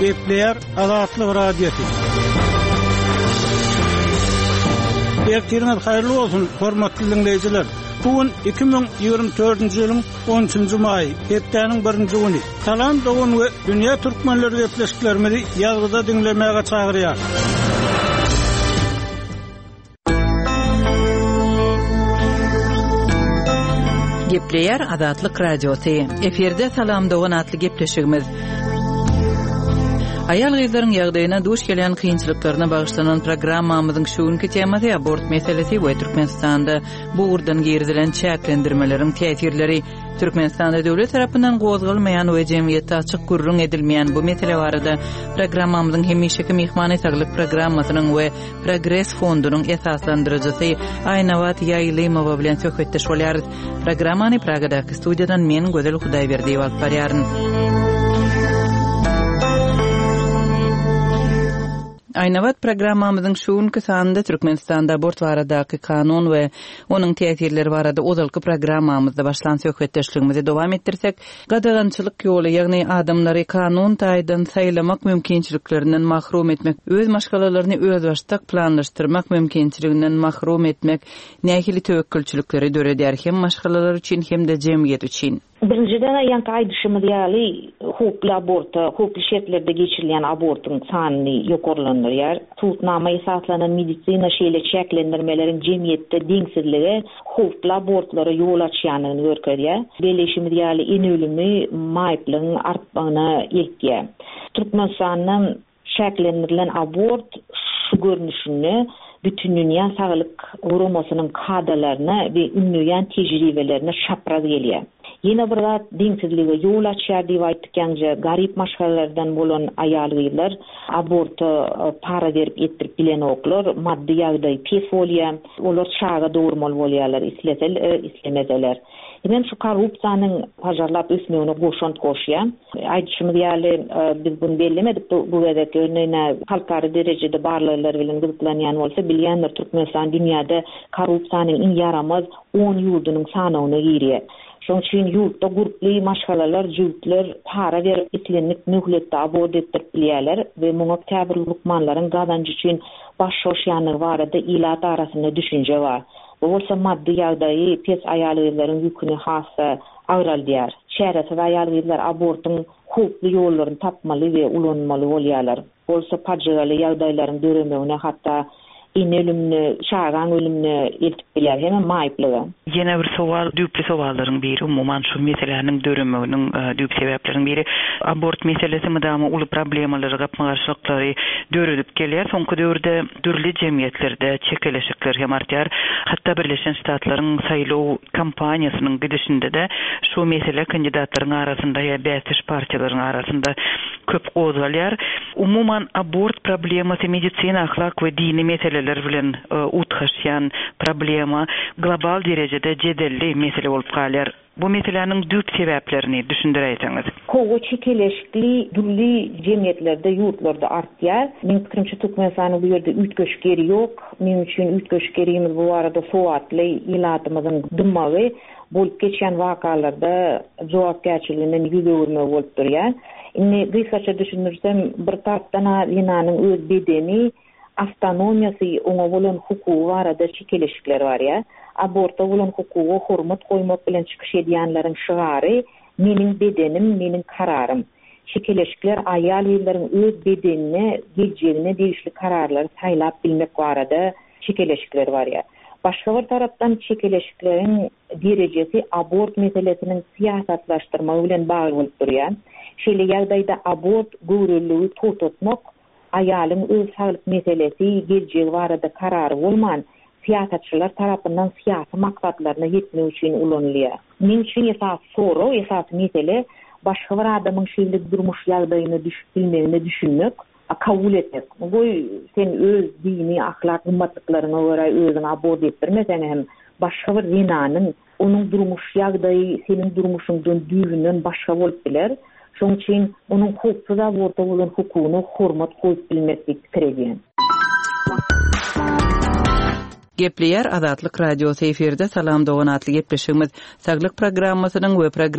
Gepleýär Azatlyk radiosu. Ýertirňiz haýrly bolsun, hormatly dinleýijiler. Bugün 2024-nji ýylyň 13-nji maý, hepdeniň 1-nji güni. Salam dogun we dünýä türkmenleri gepleşiklerimizi ýazgyda dinlemäge çagyrýar. Gepleýär Azatlyk radiosu. Eferde salam dogun atly gepleşigimiz. Ayal gyzlaryň ýagdaýyna duş gelen kynçylyklaryna bagyşlanan programmamyzyň şuňky temasy abort meselesi we Türkmenistanda bu urdan girdilen çäklendirmeleriň täsirleri. Türkmenistanda döwlet tarapyndan gozgalmaýan we jemgyýetde açyk gurrun edilmeýän bu mesele barada programmamyzyň hemişeki mehmany saglyk programmasynyň we Progress fondunyň esaslandyrjysy Aynawat Ýaýlymowa bilen söhbetdeş bolýarys. Programmany Pragadaky studiýadan men Gözel Hudaýberdiýew alyp barýaryn. Aynawat programmamyzyň şuňky sanynda Türkmenistanda abort baradaky kanun we onuň täsirleri barada ozalky programmamyzda başlan söhbetdeşligimizi dowam etdirsek, gadagançylyk ýoly, ýagny adamlary kanun taýdan saýlamak mümkinçiliklerinden mahrum etmek, öz maşgalalaryny öz başdak planlaşdyrmak mümkinçiliginden mahrum etmek, nähili töwekkülçilikleri döredýär hem maşgalalar üçin hem de jemgyýet üçin. Birinciden ýanky aýdyşymy diýäli, hukukly aborta, hukukly şertlerde geçirilen abortyň sanyny ýokarlandyrýar. Tutnama esaslanan medisina şeýle çäklendirmeleriň jemgyýetde deňsizligi hukukly abortlara ýol açýanyny görkezýär. Beleşimi diýäli enölümi, maýplygyň artmagyna ýetýär. Türkmenistanyň çäklendirilen abort şu görnüşini bütün dünýä saglyk guramasynyň kadrlaryna we ünlüýän tejribelerine şapraz gelýär. Yine bir zat deňsizlige ýol açýar diýip aýtdykýança garip maşgalalardan bolan aýal gyzlar aborty para berip etdirip bilen oklar maddi ýagdaý pes bolýar, olar çaga dowurmaly bolýarlar, islemeseler. Hem şu korrupsiýanyň hajarlap ösmegine goşant goşýar. Aýdyşymy diýäli biz bunu bellemedik bu gedek örneğine halkary derejede barlylar bilen gyzyklanýan bolsa bilýänler Türkmenistan dünýäde korrupsiýanyň iň yaramaz 10 ýurdunyň sanawyna girýär. Şoň üçin ýurtda guruply maşgalalar, jüwtler para berip etlenlik nöhletde abort etdirip bilýärler we muňa täbir lukmanlaryň gazanjy üçin baş şoşýanyny barada ilat arasynda düşünje bar. Bu bolsa maddi ýagdaýy pes aýal gyzlaryň ýüküni hassa agral-dýar. Şähersiz aýal gyzlar abortyň hukukly ýollaryny tapmaly we ulanmaly bolýarlar. Bolsa pajygaly ýagdaýlaryň döremegine hatda ölümni, şagan ölümni eltip bilýär hem maýplygy. Ýene bir sowal, düýpli sowallaryň biri umumyň şu meseleleriň döremeginiň düýp sebepleriň biri abort meselesi mydamy uly problemalary, gapmagarçylyklary döredip gelýär. Soňky döwürde dürli jemgyýetlerde çekeleşikler hem artýar. Hatda Birleşen Ştatlaryň saýlaw kampaniýasynyň gidişinde de şu mesele kandidatlaryň arasynda ýa bätiş partiýalaryň arasynda köp gozalýar. Umumyň abort problemasy medisina, ahlak we dini meseleler bilen utgaşýan problema global derejede jedelli mesele bolup galýar. Bu meseleniň düýp sebäplerini düşündireýseňiz. Kogo çekeleşikli dürli jemgyýetlerde, ýurtlarda artýar. Men pikirimçe Türkmenistanyň bu ýerde ütgeşgeri ýok. Men üçin ütgeşgerimiz bu arada sowatly ilatymyzyň dymmagy bolup geçen wakalarda jogapkärçiliginden ýüzegirme bolup durýar. Indi gysgaça düşünürsem bir tarapdan ýynanyň öz bedeni autonomiýasy, oňa bolan hukugy barada çekeleşikler bar ýa. Aborta bolan hukugy hormat goýmak bilen çykyş edýänleriň şygary meniň bedenim, meniň kararym. Çekeleşikler aýal ýyllaryň öz bedenine, geljegine degişli kararlary saýlap bilmek barada çekeleşikler bar ýa. Başga bir tarapdan çekeleşikleriň derejesi abort meselesiniň siýasatlaşdyrmagy bilen bagly bolup durýar. Şeýle ýagdaýda abort görüllügi tutmak aýalyň öz saglyk meselesi, geljegi barada karary bolman siýasatçylar tarapyndan siýasy maksatlaryna ýetmek üçin ulanylýar. Men üçin esas soru, esas mesele başga bir adamyň şeýle durmuş ýagdaýyna düşüp bilmegini düşünmek, kabul etmek. Goý sen öz dini, ahlak, ümmetliklaryna görä özüň abort etdirmeseň hem başga bir zinanyň onuň durmuş ýagdaýy senin durmuşyňdan düýünden başga bolup biler. Şoň üçin onuň hukuksuz aborta bolan hukugyna hormat goýup bilmeklik kerekdir. Gepleýär Azatlyk radiosu eferde salam dogan atly gepleşigimiz saglyk programmasynyň we